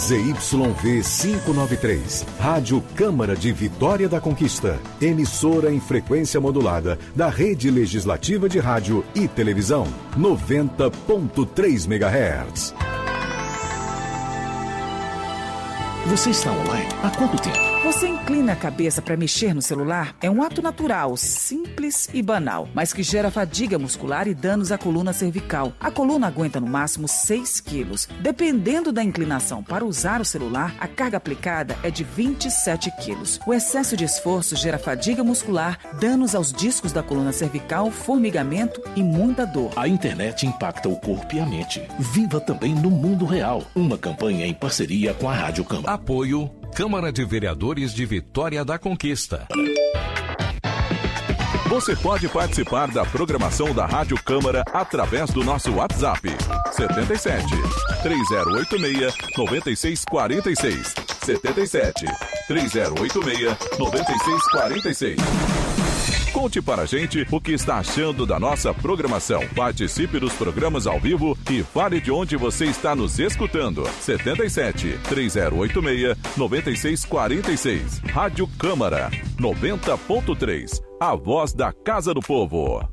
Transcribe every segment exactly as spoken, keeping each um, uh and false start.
Z Y V quinhentos e noventa e três, Rádio Câmara de Vitória da Conquista, emissora em frequência modulada da Rede Legislativa de Rádio e Televisão, noventa ponto três megahertz. Você está online há quanto tempo? Você inclina a cabeça para mexer no celular? É um ato natural, simples e banal, mas que gera fadiga muscular e danos à coluna cervical. A coluna aguenta no máximo seis quilos. Dependendo da inclinação para usar o celular, a carga aplicada é de vinte e sete quilos. O excesso de esforço gera fadiga muscular, danos aos discos da coluna cervical, formigamento e muita dor. A internet impacta o corpo e a mente. Viva também no mundo real. Uma campanha em parceria com a Rádio Câmara. Apoio Câmara de Vereadores de Vitória da Conquista. Você pode participar da programação da Rádio Câmara através do nosso WhatsApp setenta e sete, três zero oito seis, nove seis quatro seis setenta e sete, três zero oito seis, nove seis quatro seis. Conte para a gente o que está achando da nossa programação. Participe dos programas ao vivo e fale de onde você está nos escutando. setenta e sete, três zero oito seis, nove seis quatro seis. Rádio Câmara, noventa ponto três. A voz da Casa do Povo.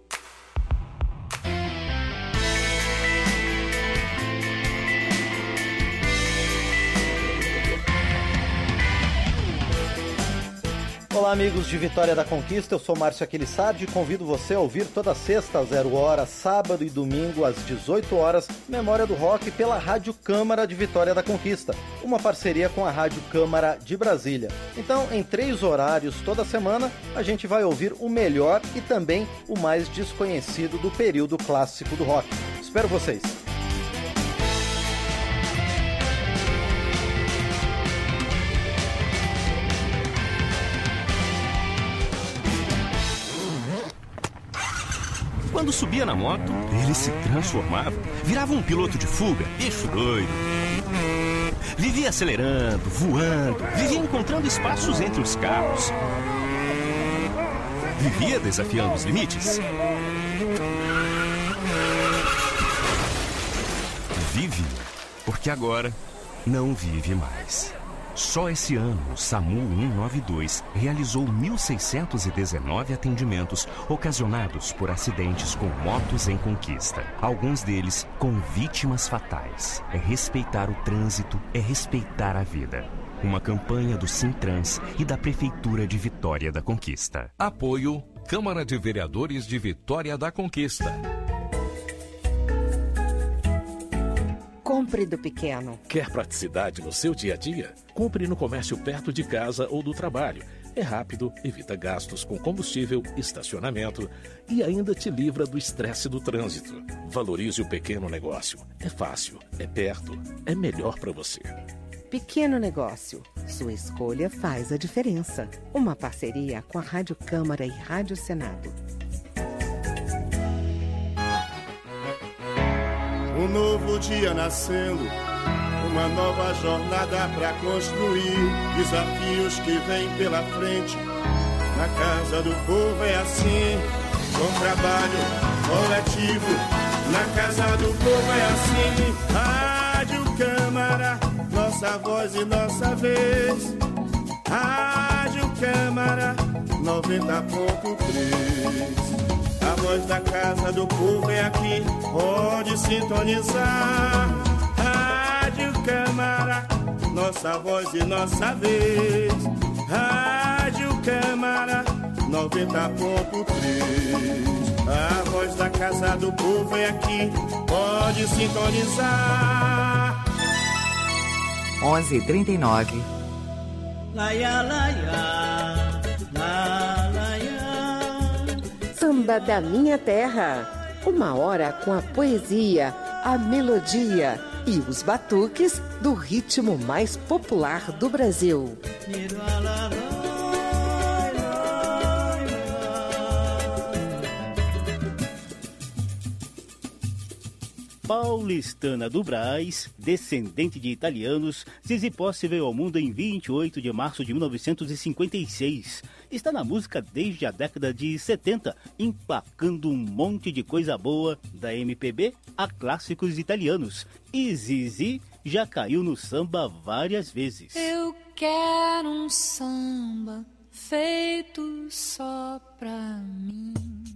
Olá, amigos de Vitória da Conquista, eu sou Márcio Aquilissardi e convido você a ouvir toda sexta às zero hora, sábado e domingo às dezoito horas, Memória do Rock pela Rádio Câmara de Vitória da Conquista, uma parceria com a Rádio Câmara de Brasília. Então, em três horários toda semana, a gente vai ouvir o melhor e também o mais desconhecido do período clássico do rock. Espero vocês! Quando subia na moto, ele se transformava, virava um piloto de fuga, eixo doido. Vivia acelerando, voando, vivia encontrando espaços entre os carros. Vivia desafiando os limites. Vive, porque agora não vive mais. Só esse ano, o SAMU cento e noventa e dois realizou mil seiscentos e dezenove atendimentos ocasionados por acidentes com motos em conquista. Alguns deles com vítimas fatais. É respeitar o trânsito, é respeitar a vida. Uma campanha do Sintrans e da Prefeitura de Vitória da Conquista. Apoio Câmara de Vereadores de Vitória da Conquista. Compre do pequeno. Quer praticidade no seu dia a dia? Compre no comércio perto de casa ou do trabalho. É rápido, evita gastos com combustível, estacionamento e ainda te livra do estresse do trânsito. Valorize o pequeno negócio. É fácil, é perto, é melhor para você. Pequeno negócio. Sua escolha faz a diferença. Uma parceria com a Rádio Câmara e Rádio Senado. Um novo dia nascendo, uma nova jornada pra construir. Desafios que vêm pela frente, na Casa do Povo é assim. Com trabalho coletivo, na Casa do Povo é assim. Rádio Câmara, nossa voz e nossa vez. Rádio Câmara, noventa ponto três. A voz da Casa do Povo é aqui, pode sintonizar. Rádio Câmara, nossa voz e nossa vez. Rádio Câmara, noventa ponto três. A voz da Casa do Povo é aqui, pode sintonizar. onze e trinta e nove. Laia, laia, la, laia. Samba da Minha Terra. Uma hora com a poesia, a melodia e os batuques do ritmo mais popular do Brasil. Paulistana do Brás, descendente de italianos, Zizi Posse veio ao mundo em vinte e oito de março de mil novecentos e cinquenta e seis. Está na música desde a década de setenta, emplacando um monte de coisa boa, da M P B a clássicos italianos. E Zizi já caiu no samba várias vezes. Eu quero um samba feito só pra mim.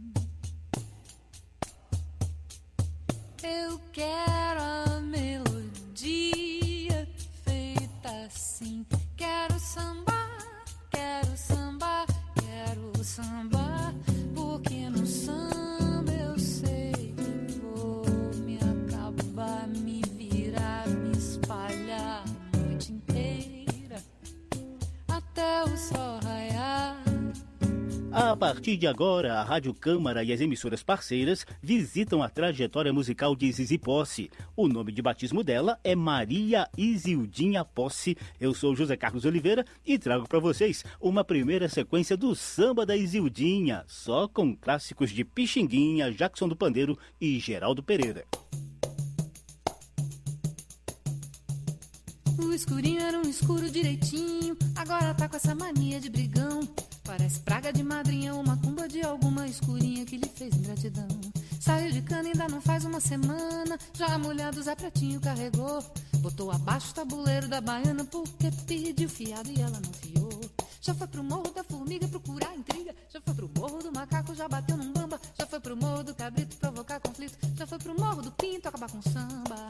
Eu quero a melodia feita assim. Quero sambar, quero sambar, quero sambar, porque no samba eu sei que vou me acabar, me virar, me espalhar a noite inteira até o sol raiar. A partir de agora, a Rádio Câmara e as emissoras parceiras visitam a trajetória musical de Zizi Posse. O nome de batismo dela é Maria Isildinha Posse. Eu sou José Carlos Oliveira e trago para vocês uma primeira sequência do Samba da Isildinha, só com clássicos de Pixinguinha, Jackson do Pandeiro e Geraldo Pereira. O escurinho era um escuro direitinho, agora tá com essa mania de brigão. Parece praga de madrinha, uma cumba de alguma escurinha que lhe fez ingratidão. Saiu de cana ainda não faz uma semana, já a mulher do Zé Pratinho carregou. Botou abaixo o tabuleiro da baiana porque pediu fiado e ela não fiou. Já foi pro morro da formiga procurar intriga, já foi pro morro do macaco, já bateu num bamba. Já foi pro morro do cabrito provocar conflito, já foi pro morro do pinto acabar com samba.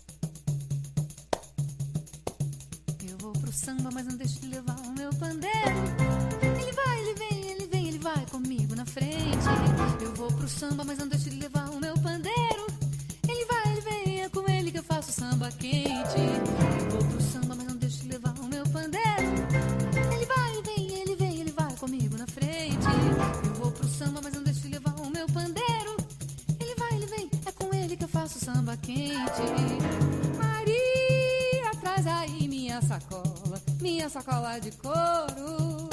Eu vou pro samba, mas não deixo de levar o meu pandeiro. Ele vai, ele vem, ele vem, ele vai comigo na frente. Eu vou pro samba, mas não deixo de levar o meu pandeiro. Ele vai, ele vem, é com ele que eu faço samba quente. Eu vou pro samba, mas não deixo de levar o meu pandeiro. Ele vai, ele vem, ele vem, ele vai comigo na frente. Eu vou pro samba, mas não deixo de levar o meu pandeiro. Ele vai, ele vem, é com ele que eu faço samba quente. Maria, traz aí minha sacola, minha sacola de couro.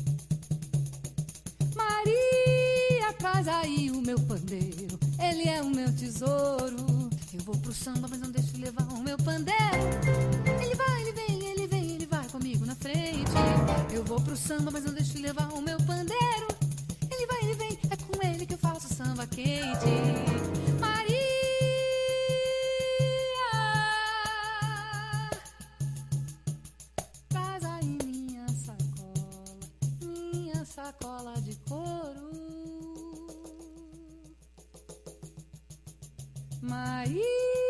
Maria, traz aí o meu pandeiro, ele é o meu tesouro. Eu vou pro samba, mas não deixo de levar o meu pandeiro. Ele vai, ele vem, ele vem, ele vai comigo na frente. Eu vou pro samba, mas não deixo de levar o meu pandeiro. Ele vai, ele vem, é com ele que eu faço samba quente. Maria, traz aí minha sacola, minha sacola de couro. Maria,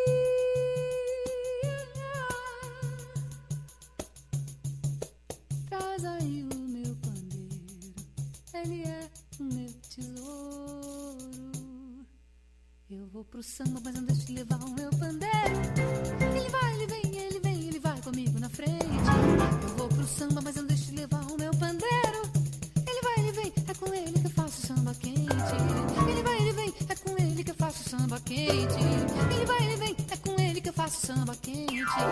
traz aí o meu pandeiro, ele é o meu tesouro. Eu vou pro samba, mas não deixo de levar o meu pandeiro. Ele vai, ele vem, ele vem, ele vai comigo na frente. Eu vou pro samba, mas não deixo de levar o meu pandeiro. Ele vai, ele vem, é com ele que eu faço samba quente. Ele vai, ele vem, é com ele que eu faço samba quente. Ele vai, ele vem, é com ele que eu faço samba quente.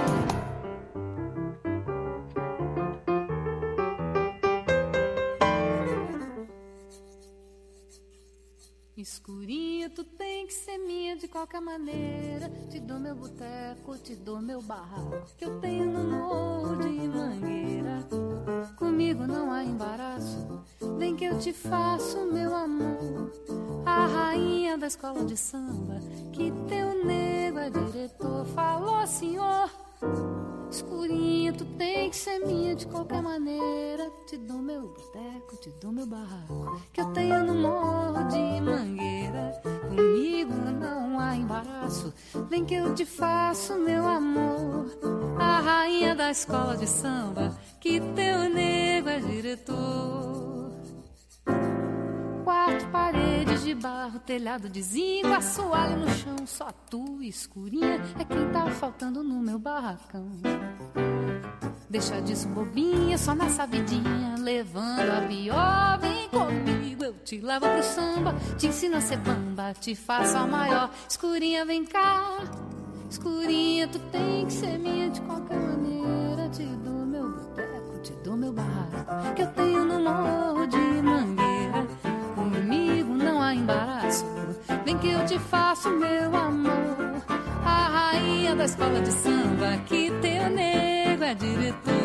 Escurinha, tu tem que ser minha de qualquer maneira. Te dou meu boteco, te dou meu barraco, que eu tenho no morro de Mangueira. Comigo não há embaraço, vem que eu te faço, meu amor. A rainha da escola de samba, que teu nego é diretor. Falou, senhor. Escurinha, tu tem que ser minha de qualquer maneira. Te dou meu boteco, te dou meu barraco, que eu tenho no morro de Mangueira. Comigo não há embaraço, vem que eu te faço, meu amor. A rainha da escola de samba, que teu nego é diretor. Quatro paredes de barro, telhado de zinco, assoalho no chão, só tu, escurinha, é quem tá faltando no meu barracão. Deixa disso, bobinha, só nessa vidinha, levando a pior. Vem comigo, eu te levo pro samba, te ensino a ser bamba, te faço a maior. Escurinha, vem cá, escurinha, tu tem que ser minha de qualquer maneira. Te dou meu boteco, te dou meu barraco, que eu tenho no morro de Mangueira. Comigo não há embaraço, vem que eu te faço, meu amor. A rainha da escola de samba, que teu nego é diretor.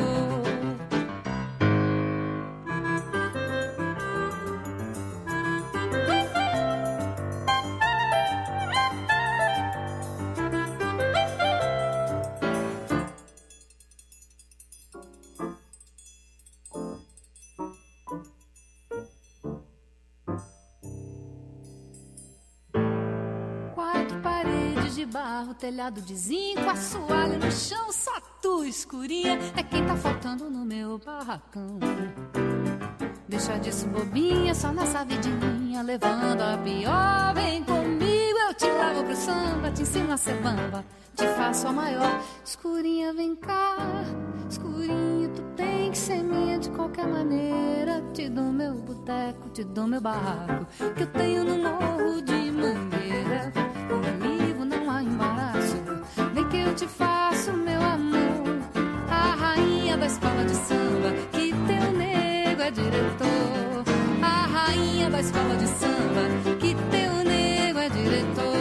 de barro, telhado de zinco, assoalho no chão, só tu escurinha é quem tá faltando no meu barracão. Deixa disso bobinha, só nessa vidinha, levando a pior. Vem comigo, eu te levo pro samba, te ensino a ser bamba, te faço a maior. Escurinha, vem cá, escurinha, tu tem que ser minha de qualquer maneira. Te dou meu boteco, te dou meu barraco, que eu tenho no morro de Mangueira. Comigo não há embaraço, vem que eu te faço, meu amor. A rainha da escola de samba, que teu nego é diretor. A rainha da escola de samba, que teu nego é diretor.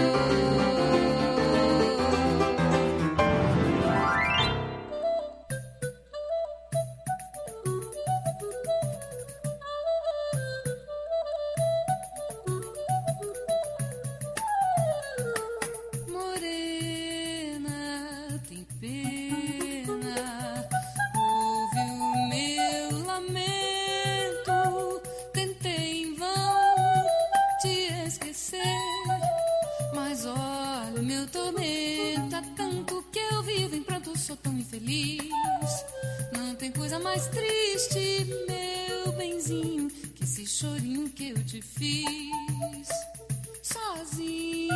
Não tem coisa mais triste, meu benzinho, que esse chorinho que eu te fiz. Sozinha,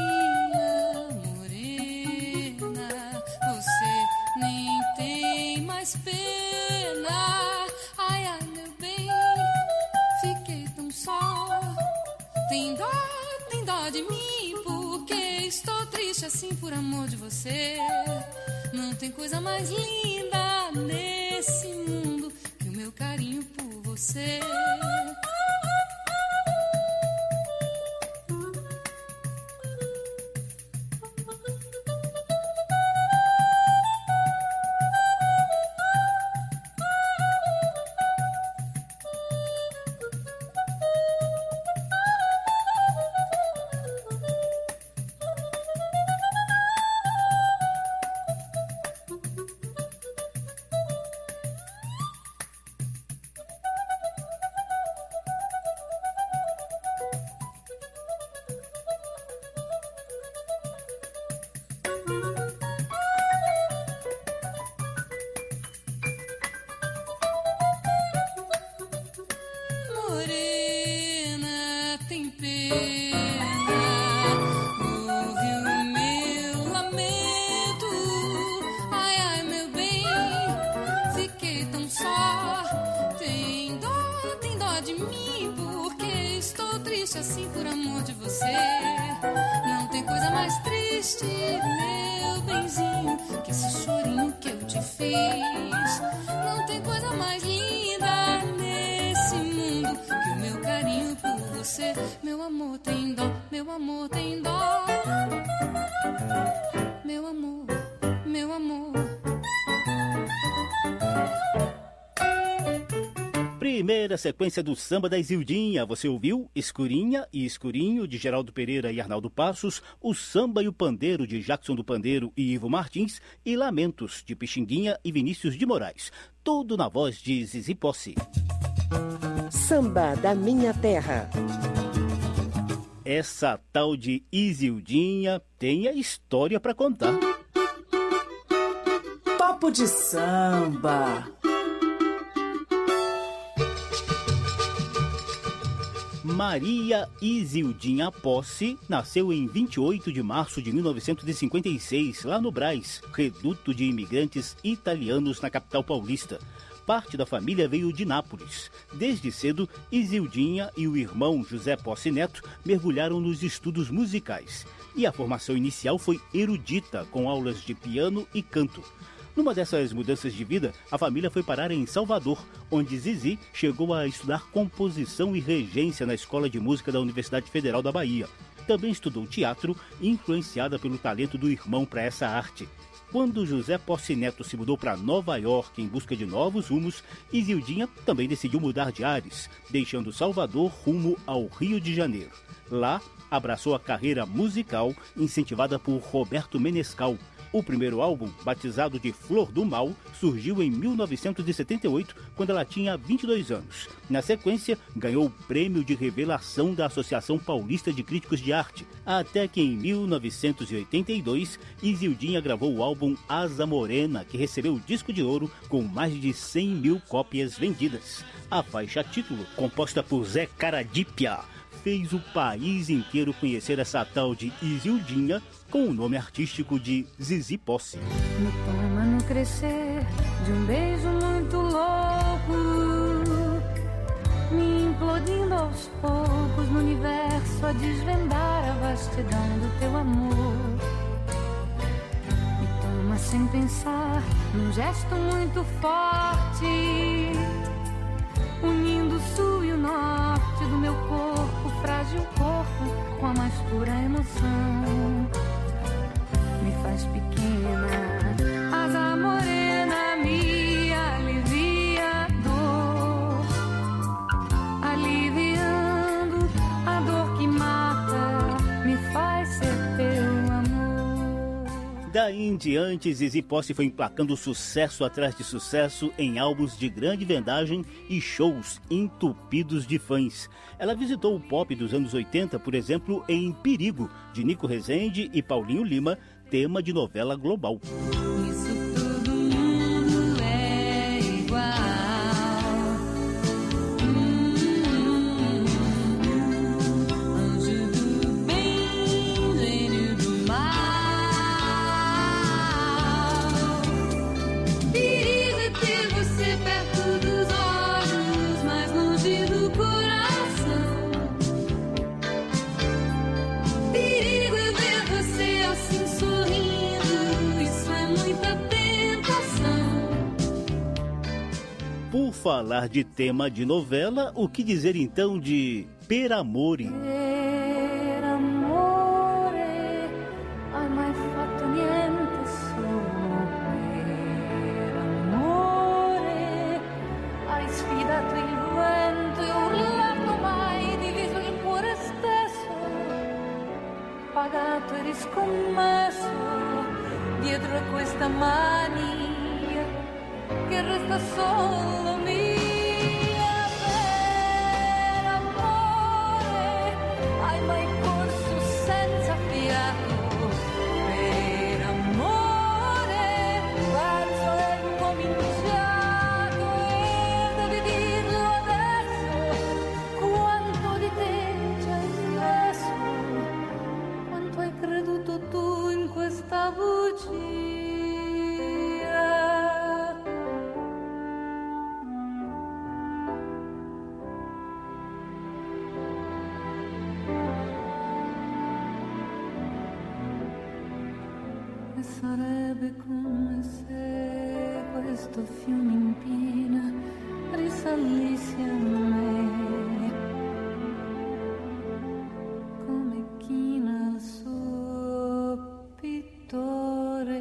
morena, você nem tem mais pena. Ai, ai, meu bem, fiquei tão só. Tem dó, tem dó de mim, porque estou triste assim por amor de você. Não tem coisa mais linda nesse mundo que o meu carinho por você. Assim por amor de você. Não tem coisa mais triste, meu benzinho, que esse chorinho que eu te fiz. Não tem coisa mais linda nesse mundo que o meu carinho por você. Meu amor tem dó, meu amor tem dó. Meu amor, meu amor. Primeira sequência do Samba da Isildinha. Você ouviu Escurinha e Escurinho, de Geraldo Pereira e Arnaldo Passos, O Samba e o Pandeiro, de Jackson do Pandeiro e Ivo Martins, e Lamentos, de Pixinguinha e Vinícius de Moraes. Tudo na voz de Zizi Posse. Samba da Minha Terra. Essa tal de Isildinha tem a história para contar. Papo de samba. Maria Isildinha Posse nasceu em vinte e oito de março de mil novecentos e cinquenta e seis, lá no Brás, reduto de imigrantes italianos na capital paulista. Parte da família veio de Nápoles. Desde cedo, Isildinha e o irmão José Posse Neto mergulharam nos estudos musicais. E a formação inicial foi erudita, com aulas de piano e canto. Numa dessas mudanças de vida, a família foi parar em Salvador, onde Zizi chegou a estudar composição e regência na Escola de Música da Universidade Federal da Bahia. Também estudou teatro, influenciada pelo talento do irmão para essa arte. Quando José Posse Neto se mudou para Nova York em busca de novos rumos, Isildinha também decidiu mudar de ares, deixando Salvador rumo ao Rio de Janeiro. Lá, abraçou a carreira musical incentivada por Roberto Menescal, O primeiro álbum, batizado de Flor do Mal, surgiu em mil novecentos e setenta e oito, quando ela tinha vinte e dois anos. Na sequência, ganhou o Prêmio de Revelação da Associação Paulista de Críticos de Arte, até que em mil novecentos e oitenta e dois, Isildinha gravou o álbum Asa Morena, que recebeu o disco de ouro com mais de cem mil cópias vendidas. A faixa título, composta por Zé Caradípia, fez o país inteiro conhecer essa tal de Isildinha, com o nome artístico de Zizi Posse. Me toma no crescer de um beijo muito louco, me implodindo aos poucos no universo a desvendar a vastidão do teu amor. Me toma sem pensar num gesto muito forte, unindo o sul e o norte do meu corpo, frágil corpo, com a mais pura emoção. Me faz pequena, asa morena, me alivia a dor, aliviando a dor que mata, me faz ser teu amor. Daí em diante, Zizi Posse foi emplacando sucesso atrás de sucesso em álbuns de grande vendagem e shows entupidos de fãs. Ela visitou o pop dos anos oitenta, por exemplo, em Perigo, de Nico Rezende e Paulinho Lima, tema de novela global. Isso todo mundo é igual. Hum, anjo do bem, gênio do mal. Perigo é ter você perto dos olhos, mais longe do coração. Perigo é ver você assim sorrindo, isso é muita tentação. Por falar de tema de novela, o que dizer então de Per Amore? Per amore, hai mai fatto niente solo per amore? Hai sfidato il vento e urlato mai, diviso il cuore stesso, pagato e riscommesso dietro a questa mania che resta solo mia. Per amore, hai mai corso senza fiato? Per amore, verso è cominciato e devi dirlo adesso, quanto di te ci hai messo, quanto hai creduto tu in questa bugia. E sarebbe come se questo fiume in piena risalisse a me, come china al suo pittore.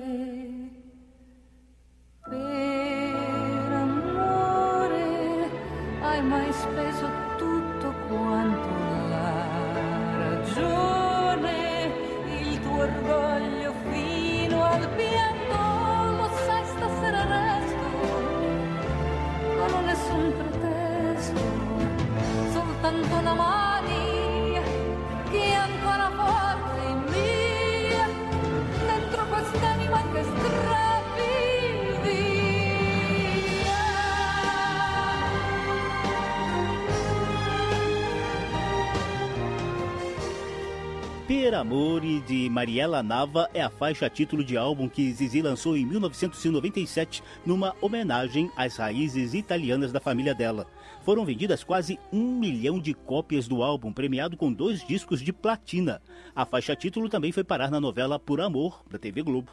Per amore, hai mai speso tutto quanto la ragione, il tuo orgoglio fino al pianto, lo sai stasera resto, non ho nessun pretesto, soltanto una mania che è ancora forte in mia, dentro quest'anima che strappi via. Per Amore, de Mariela Nava, é a faixa título de álbum que Zizi lançou em mil novecentos e noventa e sete, numa homenagem às raízes italianas da família dela. Foram vendidas quase um milhão de cópias do álbum, premiado com dois discos de platina. A faixa título também foi parar na novela Por Amor, da T V Globo.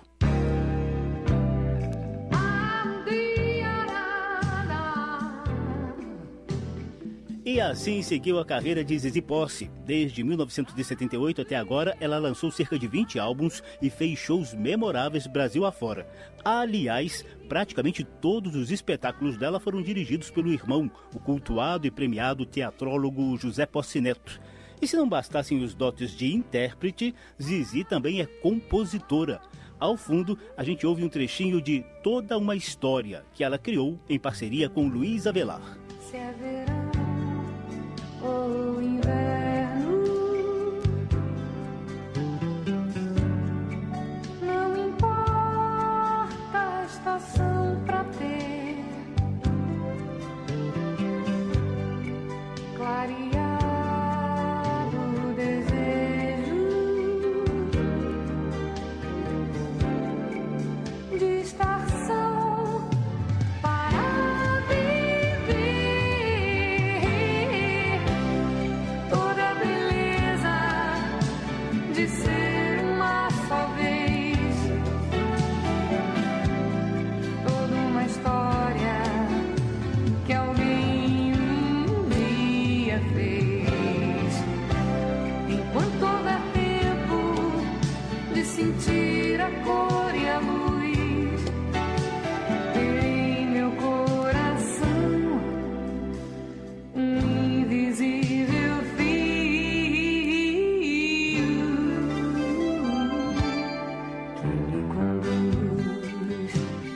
E assim seguiu a carreira de Zizi Posse. Desde mil novecentos e setenta e oito até agora, ela lançou cerca de vinte álbuns e fez shows memoráveis Brasil afora. Aliás, praticamente todos os espetáculos dela foram dirigidos pelo irmão, o cultuado e premiado teatrólogo José Posse Neto. E se não bastassem os dotes de intérprete, Zizi também é compositora. Ao fundo, a gente ouve um trechinho de Toda uma História, que ela criou em parceria com Luiz Avelar. Se é verão ou inverno, não importa a estação pra ter clarear o desejo de estar só para viver toda a beleza de ser uma só vez, toda uma história que alguém um dia fez. Enquanto houver tempo de sentir a cor e a luz, em meu coração um invisível fio que me conduz.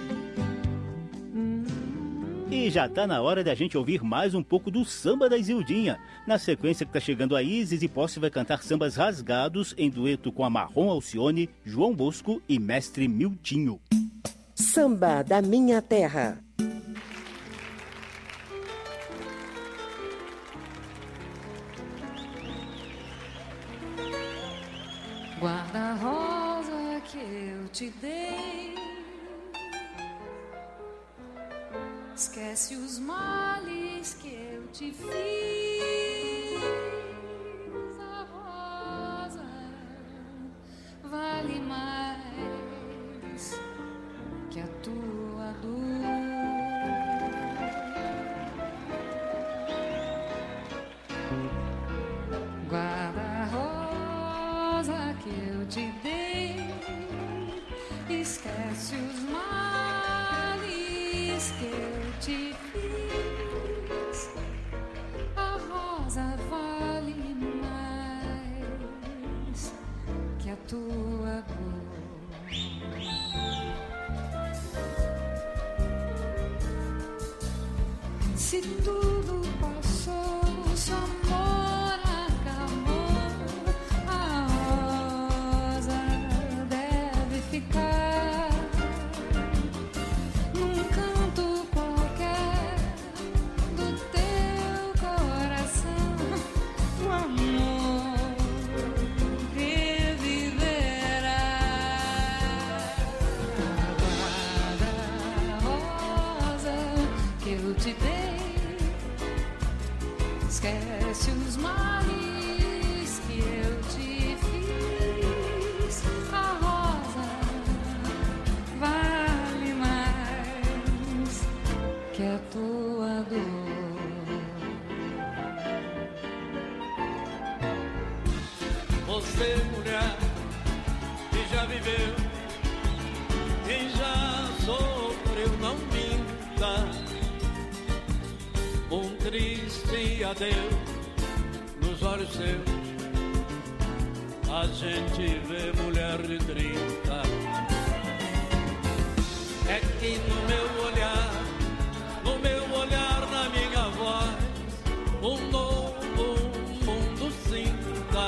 E já tá na hora da gente ouvir mais um pouco do samba da Isildinha. Na sequência que tá chegando aí, Zizi Posse vai cantar sambas rasgados em dueto com a Marrom Alcione, João Bosco e Mestre Miltinho. Samba da Minha Terra. Guarda a rosa que eu te dei, esquece os males que eu te fiz. A rosa vale mais que a tua dor. Guarda a rosa que eu te dei, esquece os males que eu te fiz. A rosa vale mais que a tua dor. Se tudo passou, se o amor acabou, a rosa deve ficar num canto qualquer do teu coração. O amor reviverá. Guarda a rosa que eu te dei, esquece os males que eu te fiz. A rosa vale mais que a tua dor. Você, mulher, que já viveu, quem já sofreu, não minta. Um triste adeus nos olhos seus, a gente vê mulher de trinta. É que no meu olhar, no meu olhar, na minha voz, um novo mundo sinta.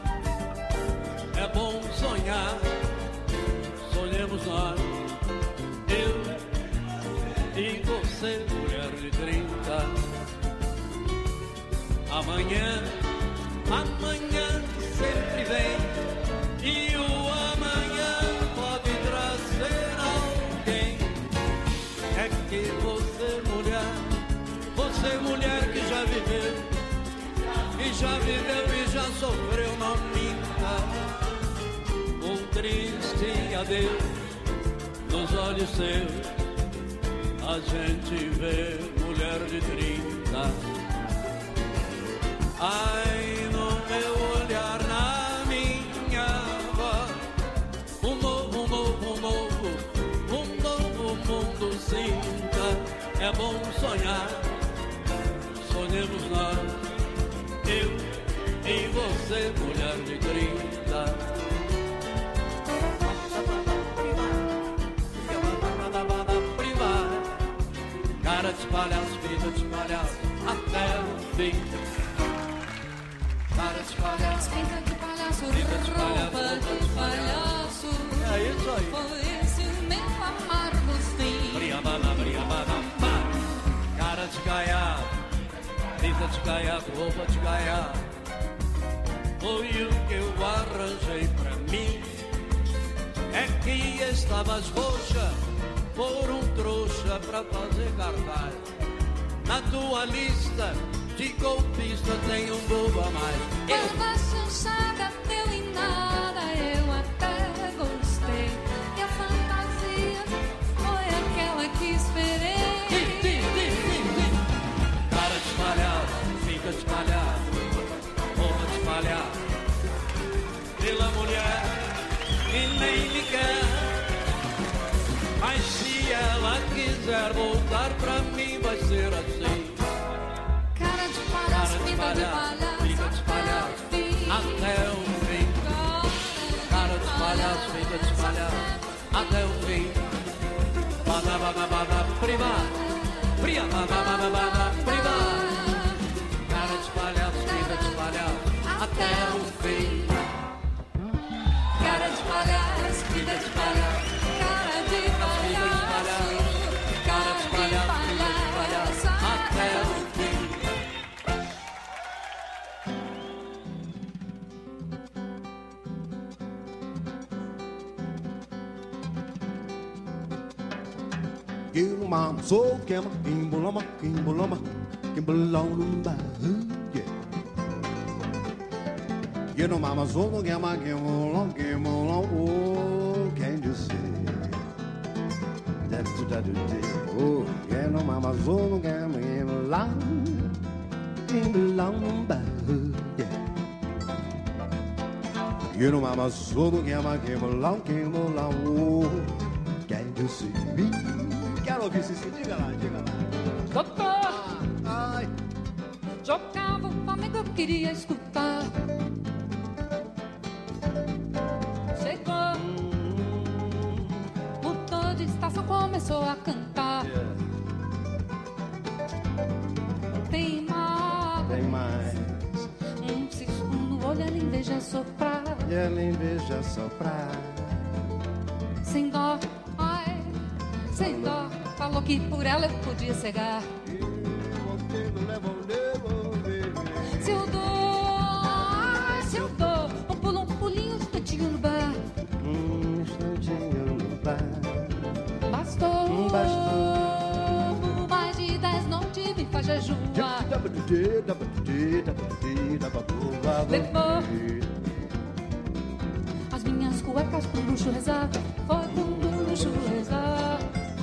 É bom sonhar, sonhemos nós, eu e você, mulher de trinta. Amanhã, amanhã sempre vem, e o amanhã pode trazer alguém. É que você, mulher, você, mulher que já viveu, que já viveu e já sofreu, não minta. Um triste adeus nos olhos seus, a gente vê mulher de trinta. Ai, no meu olhar, na minha voz, um novo, um novo, um novo, um novo mundo sinta. É bom sonhar, sonhemos nós, eu e você, mulher de trinta. quatro roupas de gaia foi o que eu arranjei pra mim. É que estavas roxa por um trouxa pra fazer cartaz. Na tua lista de golpista tem um bobo a mais. Toda chanchada deu em nada, eu até gostei. E a fantasia foi aquela que esperei. Para de espalhar, fica de espalhar, roupa de espalhar pela mulher que nem me quer. Mas se ela quiser voltar pra mim, vai ser assim. Cara de palhaço, fica de palhaço, fica de palhaço até o fim. Cara de palhaço, fica de palhaço até o fim. Bada bada bada prima, pria bada bada bada prima. Cara de palhaço, fica de palhaço até o fim. Cara de palhaço, fica de palhaço. Cara de palhaço, cara de palhaço, fica de palhaço até o fim. Mama, so kema, kimboloma, kimboloma, kimboloma, yeah. You know, mama, so kema, kimboloma, kimboloma, oh, can you see? That to that oh, you know, mama, so kema, kimboloma, kimboloma, yeah. You know, mama, so kema, kimboloma, kimboloma, oh, can you see me? Quero ouvir isso, diga lá, diga lá. Doutor, ai, jogava o flamengo, eu queria escutar. Chegou, mudou de estação, começou a cantar. Yeah. Tem mais, tem mais. Um cisco no olho, ela inveja soprar. E ela inveja soprar. Sem dó, ai, sem dó. Falou que por ela eu podia cegar. Se eu dou, se eu dou um pulo, um pulinho, um instantinho no bar. Um instantinho no bar. Bastou, bastou. Mais de dez noites me faz jejuar. Levou as minhas cuecas pro luxo rezar. Foi pro luxo rezar.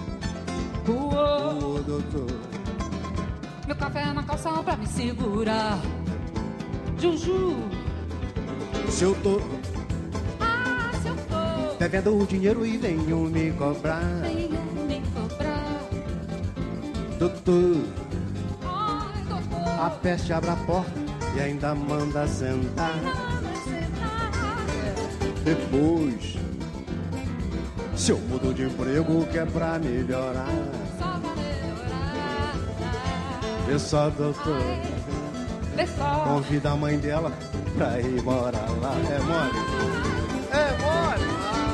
Uou, doutor. Meu café na calção pra me segurar. Juju. Se eu tô, ah, se eu tô devendo o dinheiro e venham me cobrar. Venham me cobrar. Doutor. Ai, doutor. A peste abre a porta e ainda manda sentar. Manda sentar. Depois, se eu mudo de emprego que é pra melhorar. Só pra melhorar. Vê só, doutor. Vê só. Convida a mãe dela pra ir morar lá. É mole? É mole?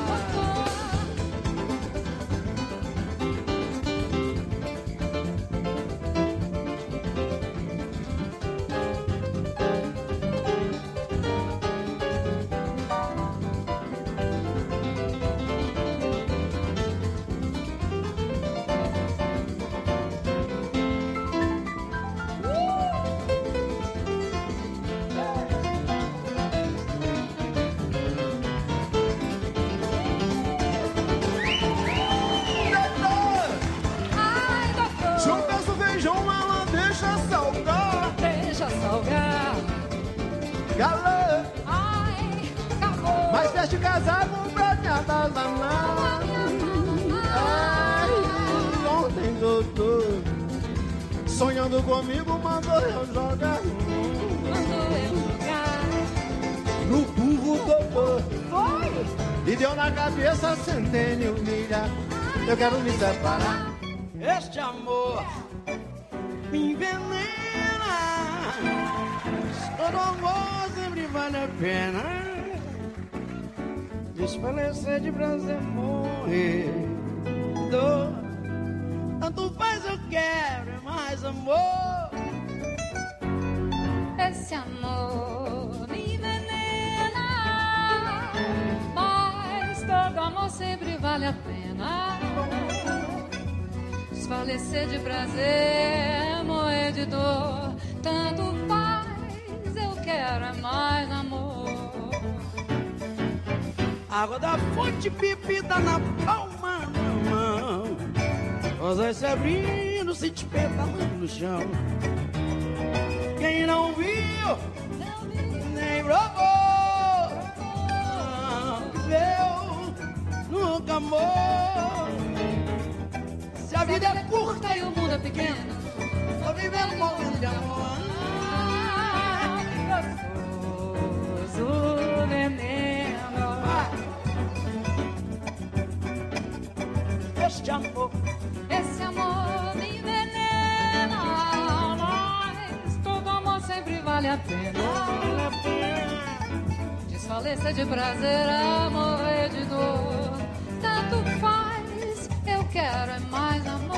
Galã, ai, acabou. Mas veste casaco pra me atazanar. Ai, ontem, doutor, sonhando comigo, mandou eu jogar. Mandou eu jogar no burro, doutor. Foi? E deu na cabeça centênio milha. Eu quero me separar. Este amor me envenena. Todo amor sempre vale a pena. Desfalecer de prazer, morrer. Dor, tanto faz, eu quero é mais amor. esse amor me envenena, mas todo amor sempre vale a pena. Desfalecer de prazer, morrer de dor, tanto faz, eu quero é mais amor. Água da fonte bebida na palma da mão, rosas se abrindo, se despetalando no chão. Quem não viu, nem provou, não viveu, nunca amou. Se a vida é curta e o mundo é pequeno, tô vivendo morrendo de amor. Gostoso veneno. Este amor, esse amor me envenena, mas todo amor sempre vale a pena. vale a pena. Desfalecer de prazer, a morrer de dor, tanto faz, eu quero é mais amor.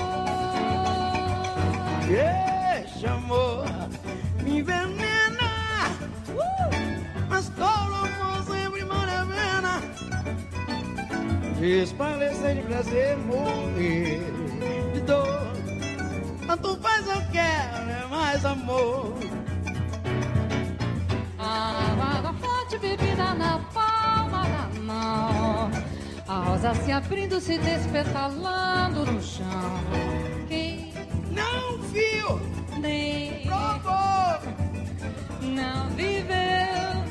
Este amor me envenena, uh! mas todo amor sempre vale a pena. Desfalecer de prazer, morrer de dor, tanto faz, eu quero é mais amor. A água da fonte bebida na palma da mão, a rosa se abrindo, se despetalando no chão. Quem não viu, nem provou, não viveu.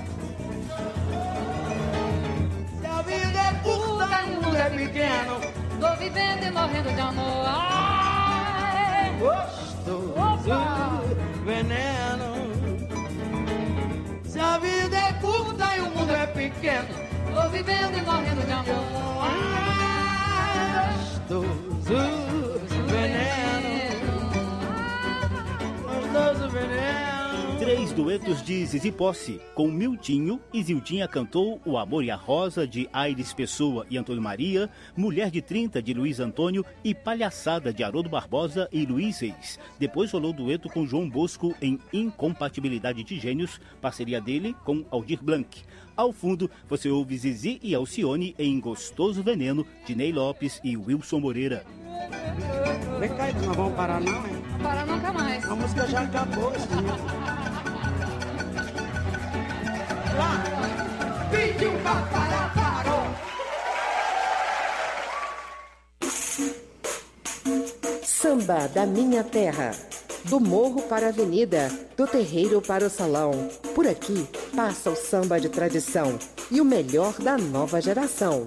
Se a vida é curta e o mundo é pequeno, tô vivendo e morrendo de amor. Ai, gostoso veneno. Se a vida é curta e o mundo é pequeno, tô vivendo e morrendo de amor. Ai, gostoso veneno. Gostoso veneno. Três duetos de Zizi Posse. Com Miltinho, Isildinha cantou O Amor e a Rosa, de Aires Pessoa e Antônio Maria, Mulher de trinta, de Luiz Antônio e Palhaçada, de Haroldo Barbosa e Luiz Reis. Depois rolou dueto com João Bosco em Incompatibilidade de Gênios, parceria dele com Aldir Blanc. Ao fundo, você ouve Zizi e Alcione em Gostoso Veneno, de Ney Lopes e Wilson Moreira. Vem cá, não vamos parar não, hein? Não para nunca mais. A música já acabou, assim. Lá, pediu pra parar, parou. Samba da minha terra. Do morro para a avenida, do terreiro para o salão. Por aqui passa o samba de tradição e o melhor da nova geração.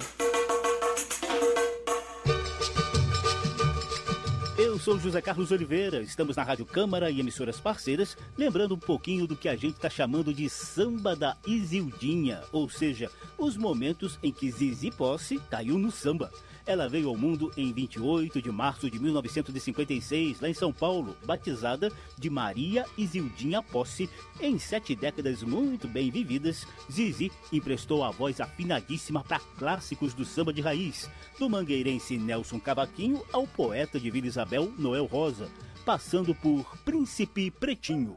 Eu sou José Carlos Oliveira, estamos na Rádio Câmara e emissoras parceiras, lembrando um pouquinho do que a gente está chamando de samba da Isildinha, ou seja, os momentos em que Zizi Posse caiu no samba. Ela veio ao mundo em vinte e oito de março de mil novecentos e cinquenta e seis, lá em São Paulo, batizada de Maria Isildinha Posse. Em sete décadas muito bem vividas, Zizi emprestou a voz afinadíssima para clássicos do samba de raiz, do mangueirense Nelson Cavaquinho ao poeta de Vila Isabel, Noel Rosa, passando por Príncipe Pretinho.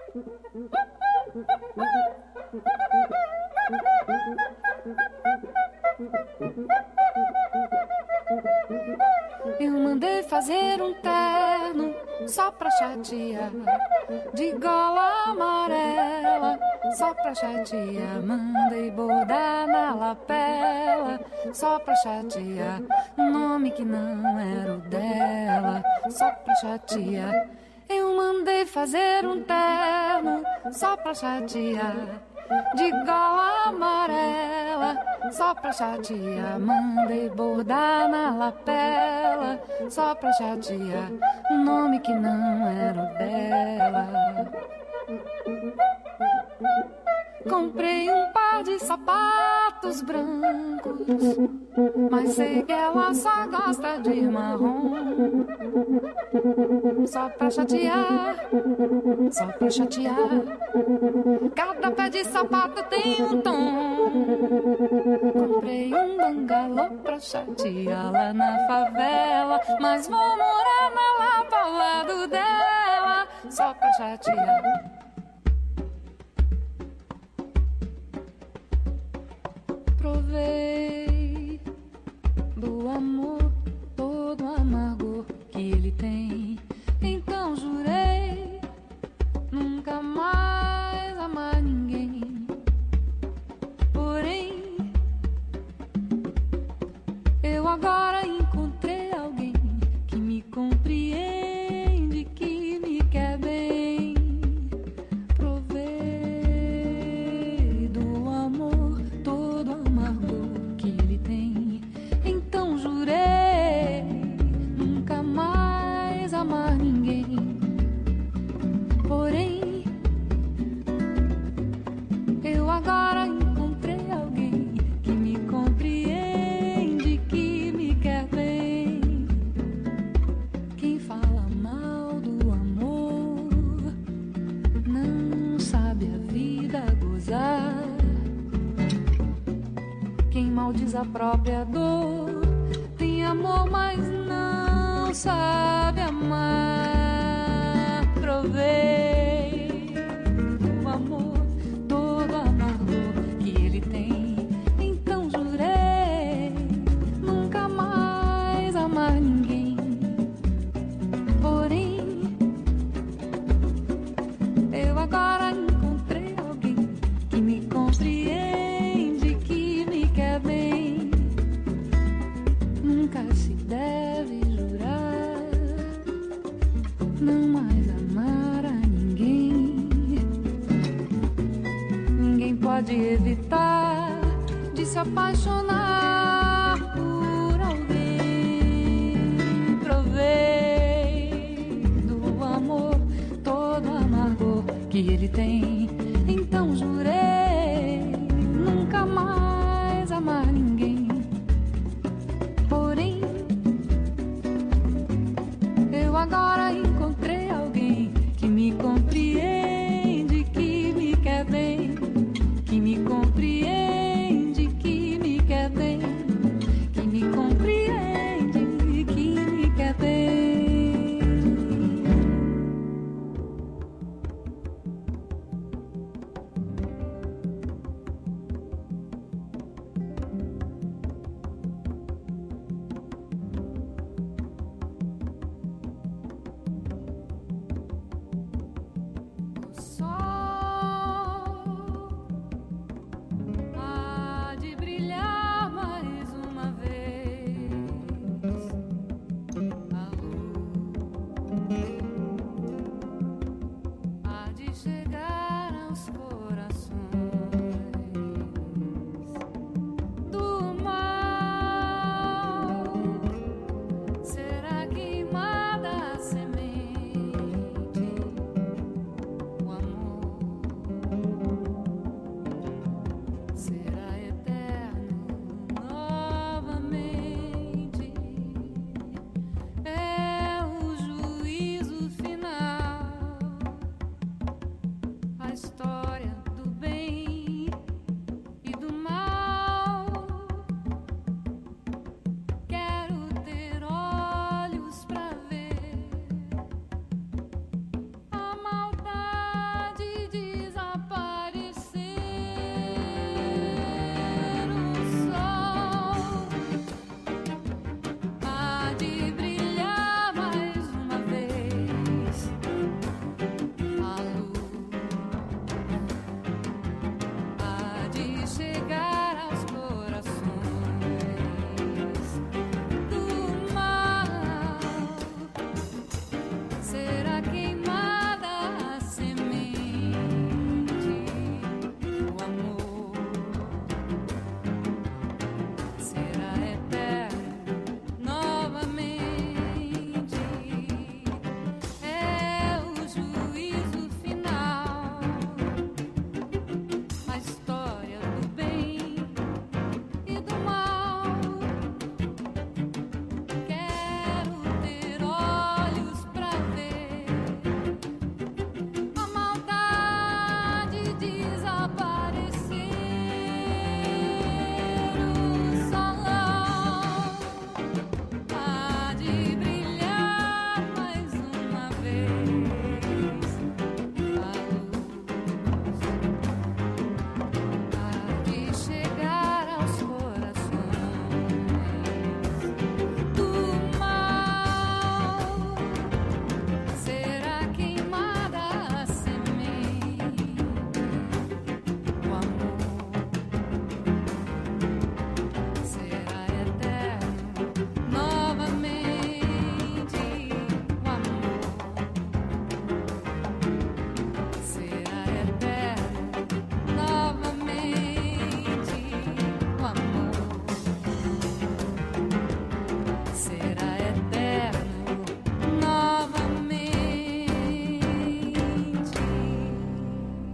Eu mandei fazer um terno só pra chatear, de gola amarela, só pra chatear. Mandei bordar na lapela, só pra chatear, nome que não era o dela, só pra chatear. Eu mandei fazer um terno só pra chatear, de gola amarela, só pra chatear. Mandei bordar na lapela, só pra chatear, um nome que não era o dela. Comprei um par de sapatos brancos, mas sei que ela só gosta de marrom. Só pra chatear, só pra chatear, cada pé de sapato tem um tom. Comprei um bangalô pra chatear lá na favela, mas vou morar na Lapa ao lado dela, só pra chatear. Provei do amor todo amargo que ele tem. Então jurei nunca mais amar ninguém. Porém, eu agora encontrei alguém que me compreende, que me quer bem. Provei do amor todo amargo que ele tem. Então jurei nunca mais amar ninguém. Porém, eu agora encontrei alguém que me compreende, que me quer bem. Quem fala mal do amor não sabe a vida gozar. Quem maldiz a própria dor tem amor, mas não sabe amar. Provei do amor todo amargo que ele tem. Então jurei nunca mais amar ninguém. Porém, eu agora encontrei alguém que me compreende, que me quer bem. Nunca se deve jurar não mais amar a ninguém. Ninguém pode evitar de se apaixonar por alguém. Provei do amor todo amargo que ele tem. Então jurei nunca mais amar ninguém. Porém, eu agora encontrei alguém que me compreende, que me quer bem. Que me compreende, que me quer bem. Que me compreende, que me quer bem.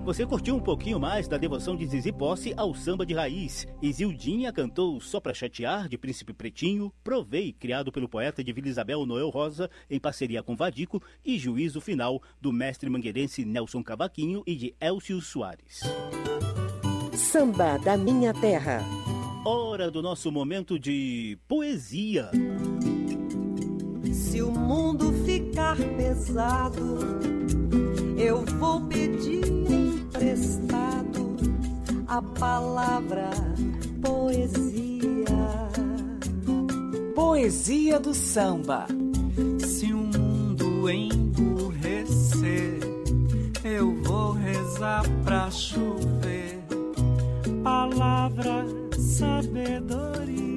Você curtiu um pouquinho mais da devoção de Zizi Posse ao samba de raiz. Isildinha cantou Só Pra Chatear, de Príncipe Pretinho, Provei, criado pelo poeta de Vila Isabel Noel Rosa, em parceria com Vadico, e Juízo Final, do mestre mangueirense Nelson Cavaquinho e de Elcio Soares. Samba da Minha Terra. Hora do nosso momento de poesia. Se o mundo ficar pesado, eu vou pedir emprestado a palavra poesia. Poesia do samba. Se o mundo emburrecer, eu vou rezar pra chover. Palavra, sabedoria.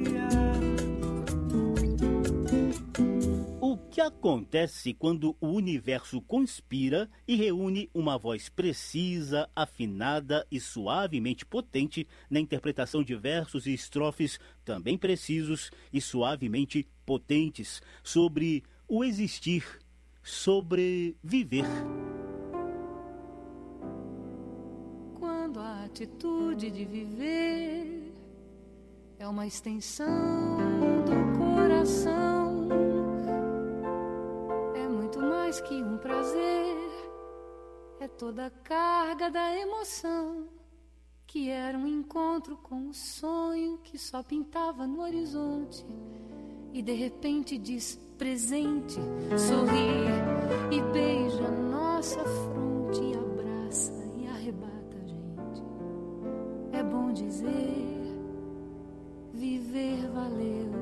O que acontece quando o universo conspira e reúne uma voz precisa, afinada e suavemente potente na interpretação de versos e estrofes também precisos e suavemente potentes sobre o existir, sobre viver? Quando a atitude de viver é uma extensão do coração, é muito mais que um prazer, é toda a carga da emoção, que era um encontro com o sonho que só pintava no horizonte e de repente diz presente, sorri e beija nossa fronte e abraça e arrebata a gente. É bom dizer, viver valeu.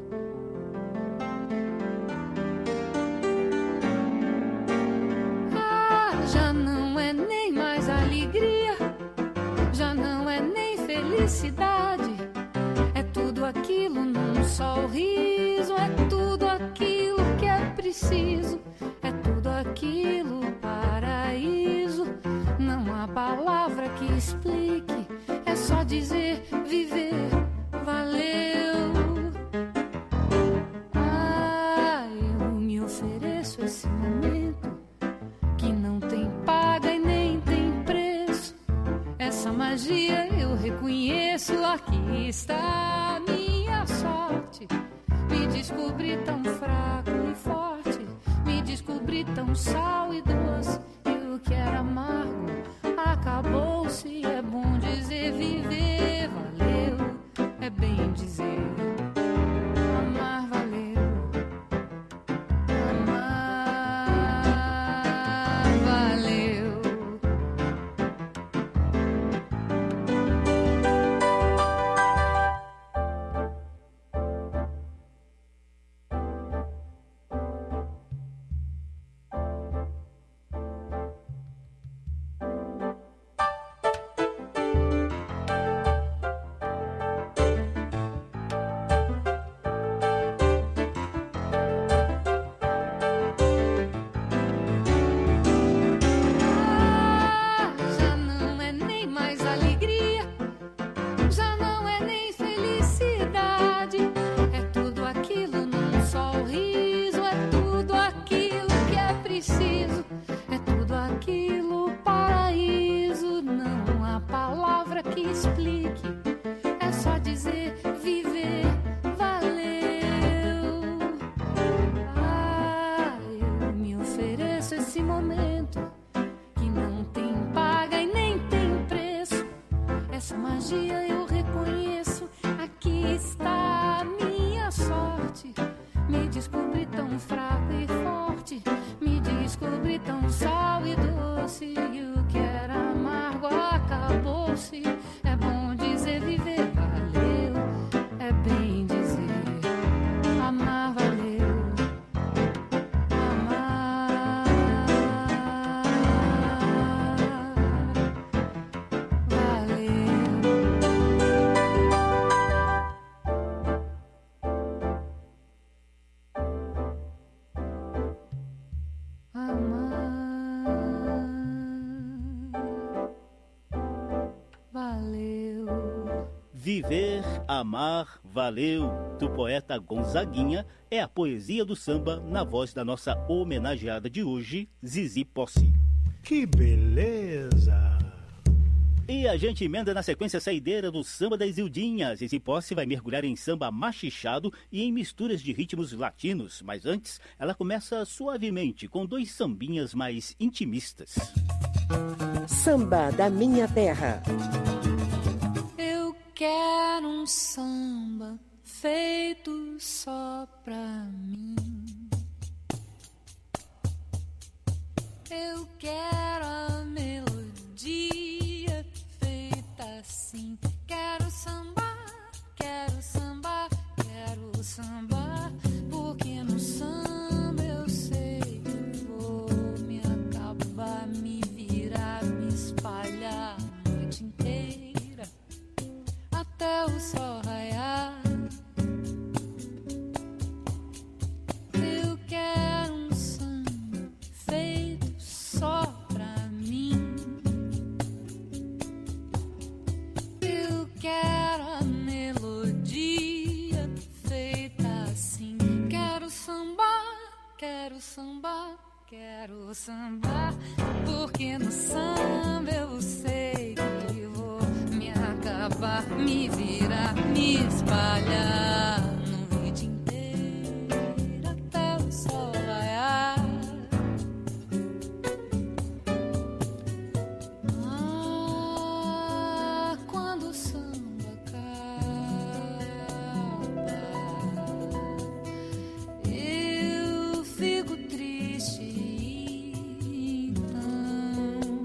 Ah, já não é nem mais alegria, já não é nem felicidade, é tudo aquilo num sorriso, é tudo aquilo que é preciso, é tudo aquilo paraíso. Não há palavra que explique, é só dizer viver valeu. Ah, eu me ofereço esse momento que não tem paga e nem tem preço. Essa magia eu reconheço, aqui está a minha sorte. Me descobri tão fraco e forte, me descobri tão sal e doce, e o que era amargo acabou-se. É bom dizer viver valeu, é bem dizer amar valeu, amar valeu. Viver, Amar, Valeu, do poeta Gonzaguinha, é a poesia do samba na voz da nossa homenageada de hoje, Zizi Posse. Que beleza! E a gente emenda na sequência saideira do Samba das Ildinhas. Esse posse vai mergulhar em samba machichado e em misturas de ritmos latinos. Mas antes, ela começa suavemente com dois sambinhas mais intimistas. Samba da Minha Terra. Eu quero um samba feito só pra mim. Eu quero a melodia feita assim. Quero sambar, quero sambar, quero sambar. Porque no samba eu sei que vou me acabar, me virar, me espalhar a noite inteira até o sol raiar. Eu quero um samba feito só pra mim. Eu quero a melodia feita assim. Quero sambar, quero sambar, quero sambar. Porque no samba eu sei que vou me acabar, me virar, me espalhar a noite inteira até o sol raiar. Ah, quando o samba acaba, eu fico triste. Então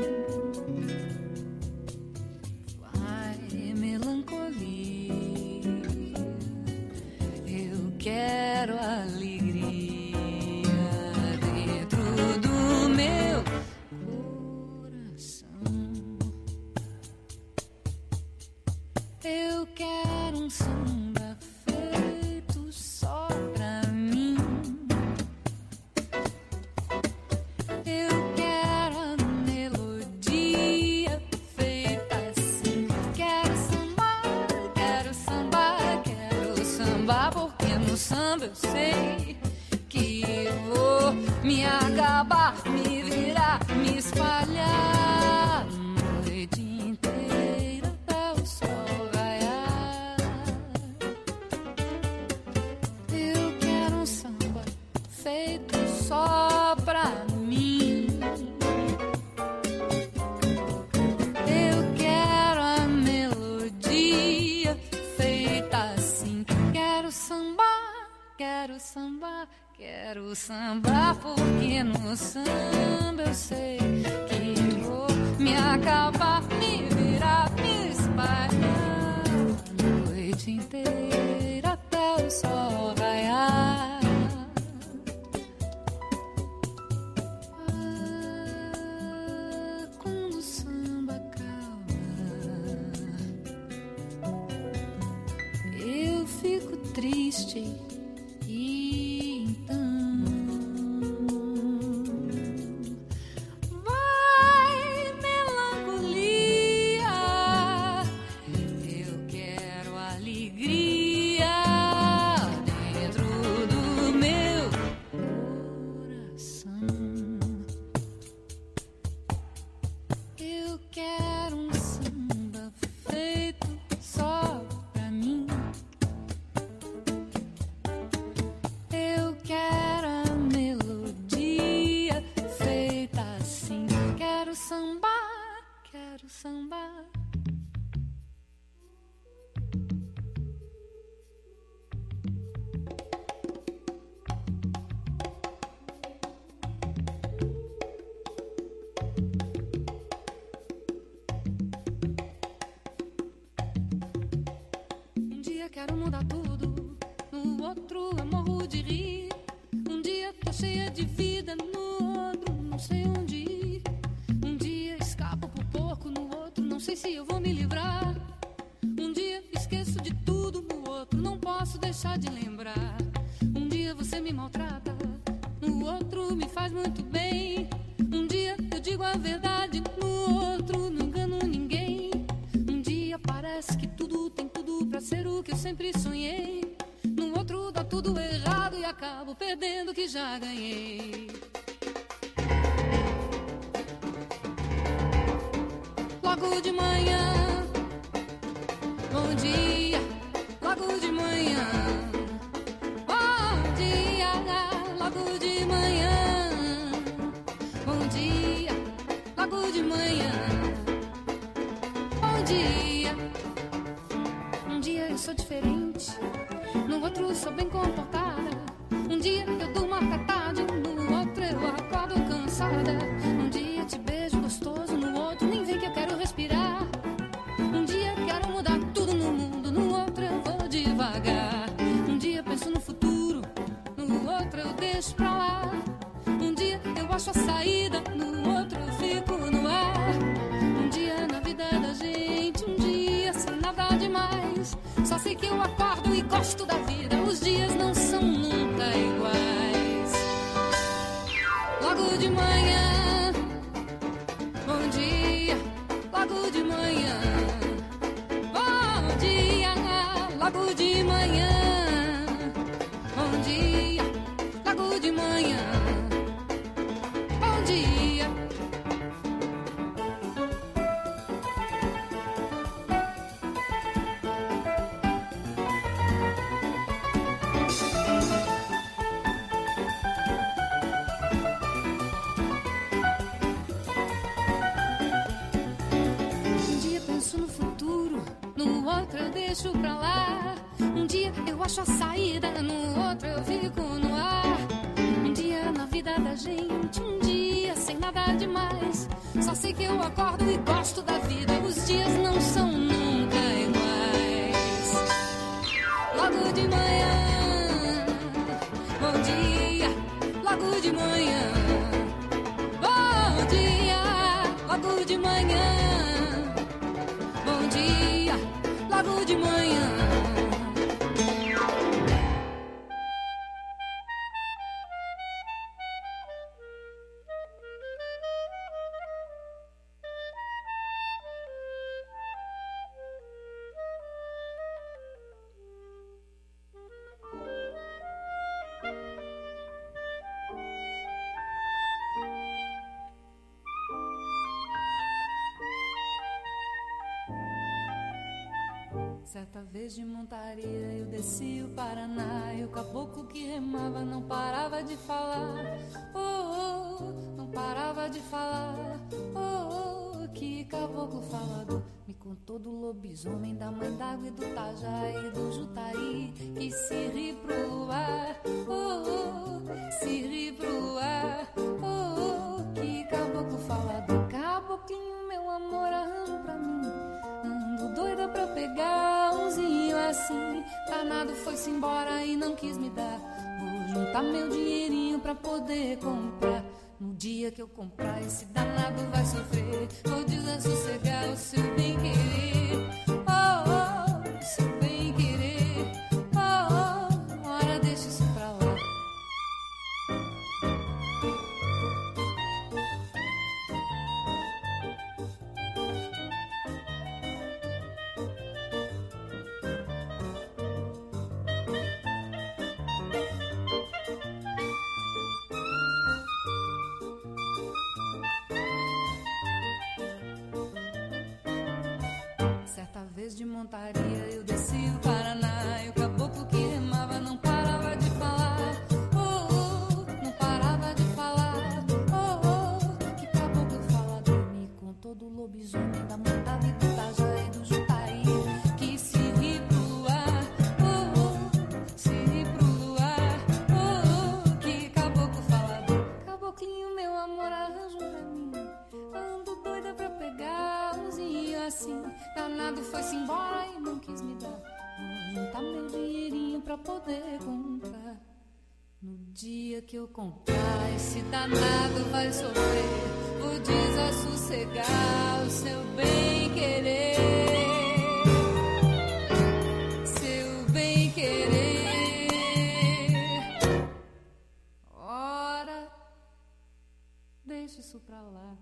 vai melancolia. Eu quero alegria dentro do meu coração. Eu quero um samba feito só pra mim. Eu quero a melodia feita assim. Quero sambar, quero sambar, quero sambar. Porque no samba eu sei que vou me acabar, me virar, me espalhar a noite inteira até o sol raiar. Eu quero um samba feito só pra mim. Eu quero a melodia feita assim. Quero sambar, quero sambar, quero sambar. Porque no samba eu sei que vou me acabar, me virar, me espalhar a noite inteira até o sol raiar. Ah, quando o samba acaba, eu fico triste. E então vai melancolia. Eu quero alegria dentro do meu coração. Eu quero um samba feito só pra mim. Eu quero a melodia feita assim. Quero sambar, quero sambar. Um dia quero mudar tudo, no outro eu morro de rir. Um dia tô cheia de vida, no outro não sei onde ir. Um dia escapo por pouco, no outro não sei se eu vou me livrar. Um dia esqueço de tudo, no outro não posso deixar de lembrar. Um dia você me maltrata, no outro me faz muito bem. Um dia eu digo a verdade, no outro não engano ninguém. Um dia parece que tudo tem tudo pra ser o que eu sempre sonhei. No outro dá tudo errado e acabo perdendo o que já ganhei. Logo de manhã no outro sou bem comportada. Um dia eu durmo até tarde, no outro eu acordo cansada. Um dia te beijo gostoso, no outro nem vem que eu quero respirar. Um dia quero mudar tudo no mundo, no outro eu vou devagar. Um dia penso no futuro, no outro eu deixo pra lá. Um dia eu acho a saída, no outro eu fico no ar. Um dia na vida da gente, um dia sem nada demais. Só sei que eu acordo e gosto da vida, os dias não são nunca iguais. Logo de manhã, bom dia, logo de manhã. Bom dia, logo de manhã. Bom dia, logo de manhã. Bom dia. Um dia penso no futuro, no outro eu deixo pra lá. Um dia eu acho a saída, no outro eu fico no ar. Um dia na vida da gente, um dia sem nada demais. Só sei que eu acordo e gosto da vida, os dias não são nunca iguais. Logo de manhã, bom dia, logo de manhã. Bom dia, logo de manhã. Bom dia, logo de manhã. Certa vez de montaria eu desci o Paraná e o caboclo que remava não parava de falar. Oh, oh, não parava de falar. Oh, oh, que caboclo falador. Me contou do lobisomem, da mãe d'água e do tajá e do jutaí que se ri pro luar. Oh, oh, se ri pro ar. Oh, oh, que caboclo falador. Caboclinho, meu amor, arranjo pra mim. Ando doida pra pegar umzinho assim. Danado foi-se embora e não quis me dar. Vou juntar meu dinheirinho pra poder comprar. No dia que eu comprar, esse danado vai sofrer. Vou desassossegar o seu bem-querer. Oh, oh, seu bem-querer. Oh, oh, ora deixa isso pra lá. De montaria eu desci o Paraná e o caboclo que remava não parava de falar. Oh, oh, não parava de falar. Oh, oh, que caboclo falador. Me contou do lobisomem, da montada e do tajá e do jutaí que se ri pro luar. Oh, oh, se ri pro luar. Oh, oh, que caboclo falador. Caboclinho, meu amor, arranjo pra mim. Ando doida pra pegar umzinho assim. Danado foi-se embora e não quis me dar. Vou juntar meu dinheirinho pra poder comprar. No dia que eu comprar, esse danado vai sofrer. Vou desassossegar o seu bem-querer. Seu bem-querer. Ora, deixa isso pra lá.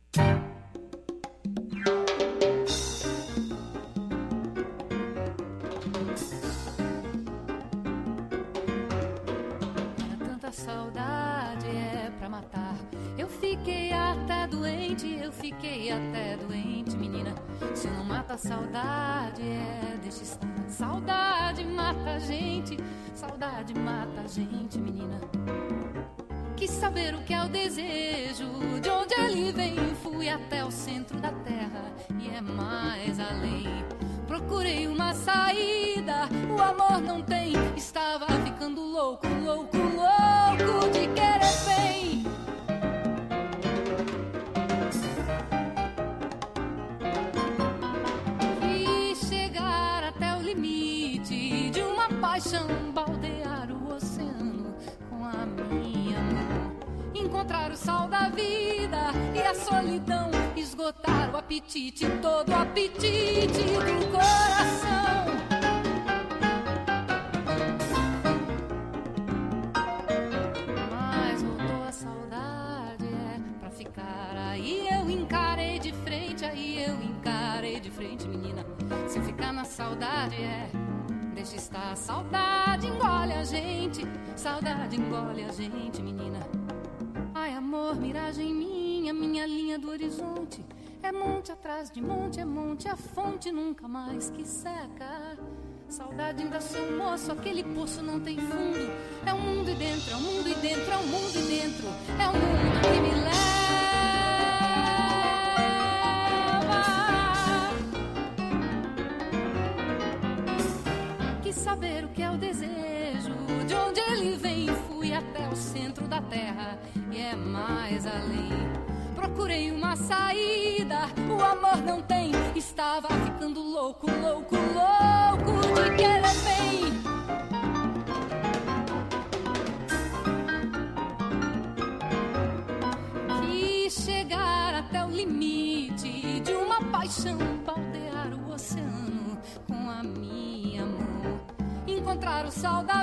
Saudade é pra matar. Eu fiquei até doente, eu fiquei até doente, menina. Se não mata a saudade, é deixa estar. Saudade mata a gente, saudade mata a gente, menina. Quis saber o que é o desejo, de onde ele vem. Fui até o centro da terra e é mais além. procurei uma saída, o amor não tem. Estava ficando louco, louco, louco de querer bem. E chegar até o limite de uma paixão, baldear o oceano com a minha mão. Encontrar o sal da vida e a solidão, esgotar o apetite, todo o apetite do coração. Mas voltou a saudade, é pra ficar. Aí eu encarei de frente, aí eu encarei de frente, menina. Se ficar na saudade, é... deixa estar, saudade engole a gente, saudade engole a gente, menina. Ai, amor, miragem minha, minha linha do horizonte. É monte atrás de monte, é monte, a fonte nunca mais que seca. Saudade ainda sou moço, aquele poço não tem fundo. É um mundo e dentro, é um mundo e dentro, é um mundo e dentro. É um mundo que me leva. Quis saber o que é o desejo, de onde ele vem. Fui até o centro da terra e é mais além. Procurei uma saída, o amor não tem. Estava ficando louco, louco, louco de querer bem. Quis chegar até o limite de uma paixão, baldear o oceano com a minha mão. Encontrar o sal da